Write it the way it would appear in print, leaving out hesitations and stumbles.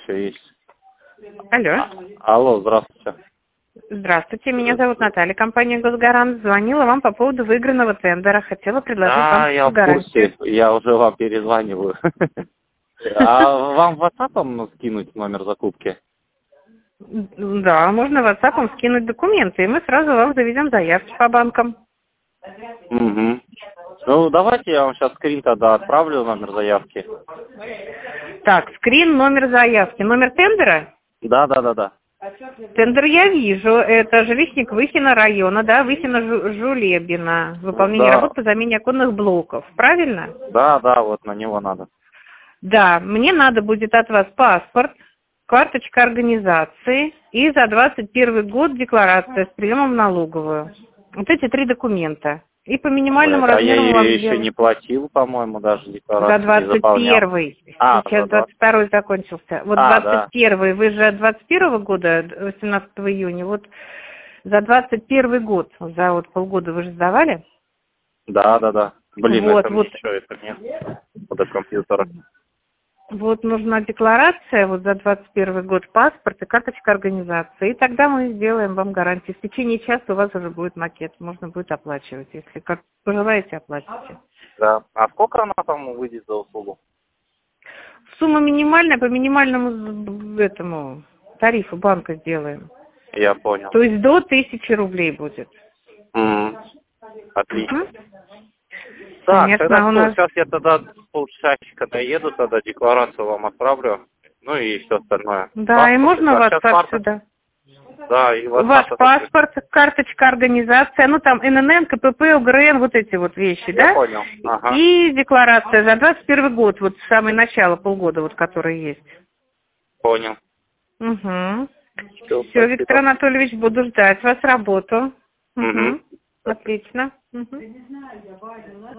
еще есть. Алло. Алло, здравствуйте. Здравствуйте, меня зовут Наталья, компания «Госгарант». Звонила вам по поводу выигранного тендера. Хотела предложить Да, вам я в гарантию. курсе, я уже вам перезваниваю. А вам в WhatsApp скинуть номер закупки? Да, можно WhatsApp скинуть документы, и мы сразу вам заведем заявки по банкам. Угу. Ну, давайте я вам сейчас скрин тогда отправлю, номер заявки. Так, скрин, номер заявки. Номер тендера? Да. Тендер я вижу. Это жилищник Выхина района, да, Выхина-Жулебина. Выполнение Да. работ по замене оконных блоков. Правильно? Да, вот на него надо. Да, мне надо будет от вас паспорт, карточка организации и за 21 год декларация с приемом в налоговую. Вот эти 3 документа. И по минимальному А я размеру вам ее еще сделаю. не платил, по-моему, даже декларацию За не заполнял. 21-й. А, Сейчас за 22-й закончился. Вот да. 21-й. Вы же от 21 года, 18 июня. Вот за 21 год, за вот полгода вы же сдавали? Да. Блин, Вот, это вот. ничего, это нет. До компьютера. Вот нужна декларация вот за 21 год, паспорт и карточка организации. И тогда мы сделаем вам гарантию. В течение часа у вас уже будет макет. Можно будет оплачивать. Если как пожелаете, оплатите. Да. А сколько она там выйдет за услугу? Сумма минимальная, по минимальному этому тарифу банка сделаем. Я понял. То есть до 1000 рублей будет. Отлично. Угу. Так, Конечно, тогда у что, нас... сейчас я тогда полчасика доеду, тогда декларацию вам отправлю, ну и все остальное. Да, и можно сейчас WhatsApp сюда. Да, и Ваш WhatsApp. паспорт, карточка организации, ну там ННН, КПП, УГРН, вот эти вот вещи, Я да? понял. Ага. И декларация за 21 год, вот самое начало, полгода, вот которые есть. Понял. Угу. Все, Все, Виктор Анатольевич, буду ждать вас работу. Угу. Угу. Отлично. Угу.